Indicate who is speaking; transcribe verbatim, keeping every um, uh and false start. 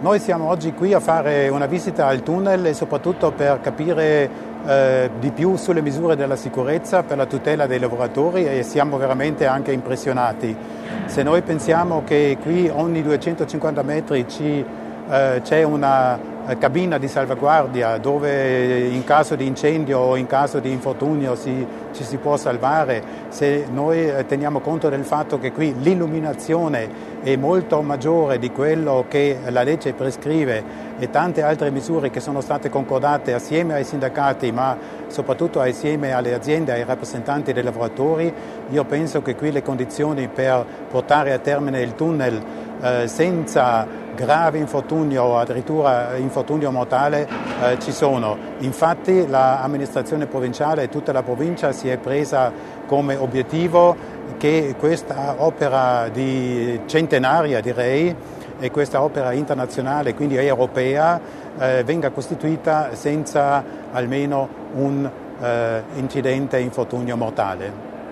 Speaker 1: Noi siamo oggi qui a fare una visita al tunnel e soprattutto per capire eh, di più sulle misure della sicurezza per la tutela dei lavoratori e siamo veramente anche impressionati. Se noi pensiamo che qui ogni duecentocinquanta metri ci, eh, c'è una cabina di salvaguardia dove in caso di incendio o in caso di infortunio si, ci si può salvare, se noi teniamo conto del fatto che qui l'illuminazione è molto maggiore di quello che la legge prescrive e tante altre misure che sono state concordate assieme ai sindacati ma soprattutto assieme alle aziende e ai rappresentanti dei lavoratori, io penso che qui le condizioni per portare a termine il tunnel eh, senza grave infortunio o addirittura infortunio mortale eh, ci sono. Infatti l'amministrazione provinciale e tutta la provincia si è presa come obiettivo che questa opera di centenaria direi e questa opera internazionale, quindi europea, eh, venga costituita senza almeno un eh, incidente infortunio mortale.